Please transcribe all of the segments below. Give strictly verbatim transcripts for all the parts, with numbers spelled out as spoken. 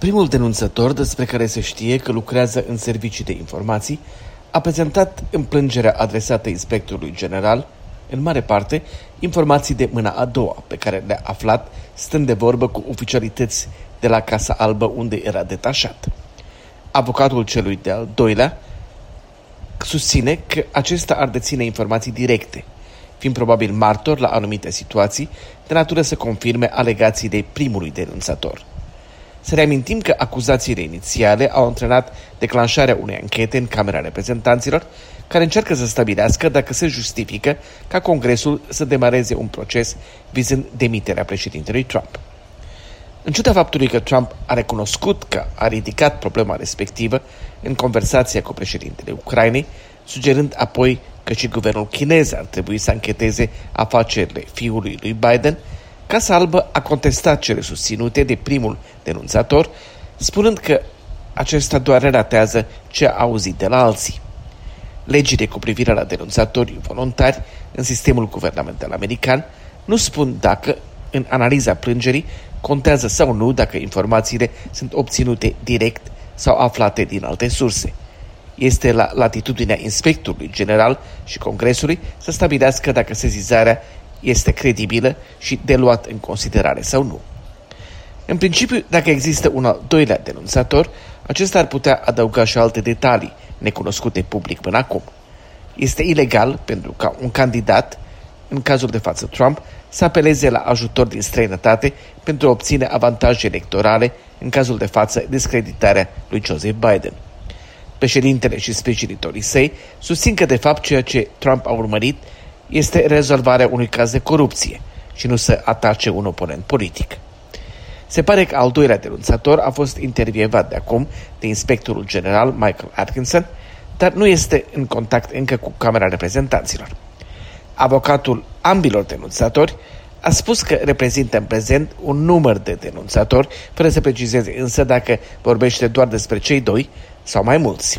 Primul denunțător, despre care se știe că lucrează în servicii de informații, a prezentat în plângerea adresată inspectorului general, în mare parte, informații de mâna a doua, pe care le-a aflat stând de vorbă cu oficialități de la Casa Albă, unde era detașat. Avocatul celui de-al doilea susține că acesta ar deține informații directe, fiind probabil martor la anumite situații, de natură să confirme alegațiile primului denunțător. Să reamintim că acuzațiile inițiale au antrenat declanșarea unei anchete în Camera Reprezentanților, care încearcă să stabilească dacă se justifică ca Congresul să demareze un proces vizând demiterea președintelui Trump. În ciuda faptului că Trump a recunoscut că a ridicat problema respectivă în conversația cu președintele Ucrainei, sugerând apoi că și guvernul chinez ar trebui să ancheteze afacerile fiului lui Biden, Casa Albă a contestat cele susținute de primul denunțator, spunând că acesta doar relatează ce a auzit de la alții. Legile cu privire la denunțatorii voluntari în sistemul guvernamental american nu spun dacă, în analiza plângerii, contează sau nu dacă informațiile sunt obținute direct sau aflate din alte surse. Este la latitudinea inspectorului general și Congresului să stabilească dacă sesizarea este credibilă și de luat în considerare sau nu. În principiu, dacă există un al doilea denunțator, acesta ar putea adăuga și alte detalii necunoscute public până acum. Este ilegal pentru ca un candidat, în cazul de față Trump, să apeleze la ajutor din străinătate pentru a obține avantaje electorale, în cazul de față discreditarea lui Joseph Biden. Președintele și sprijinitorii săi susțin că de fapt ceea ce Trump a urmărit este rezolvarea unui caz de corupție și nu să atace un oponent politic. Se pare că al doilea denunțator a fost intervievat de acum de inspectorul general Michael Atkinson, dar nu este în contact încă cu Camera Reprezentanților. Avocatul ambilor denunțatori a spus că reprezintă în prezent un număr de denunțatori, fără să precizeze însă dacă vorbește doar despre cei doi sau mai mulți.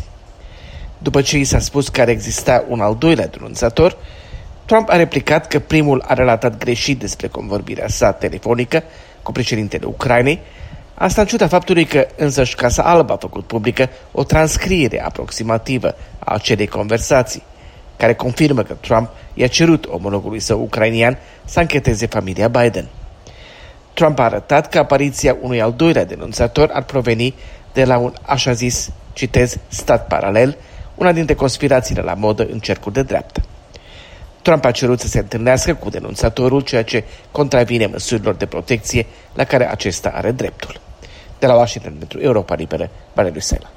După ce i s-a spus că ar exista un al doilea denunțator, Trump a replicat că primul a relatat greșit despre convorbirea sa telefonică cu președintele Ucrainei, asta în ciuda faptului că însăși Casa Albă a făcut publică o transcriere aproximativă a acelei conversații, care confirmă că Trump i-a cerut omologului său ucrainian să ancheteze familia Biden. Trump a arătat că apariția unui al doilea denunțator ar proveni de la un, așa zis, citez, stat paralel, una dintre conspirațiile la modă în cercuri de dreapta. Trump a cerut să se întâlnească cu denunțatorul, ceea ce contravine măsurilor de protecție la care acesta are dreptul. De la Washington pentru Europa Liberă, Valeriu Sela.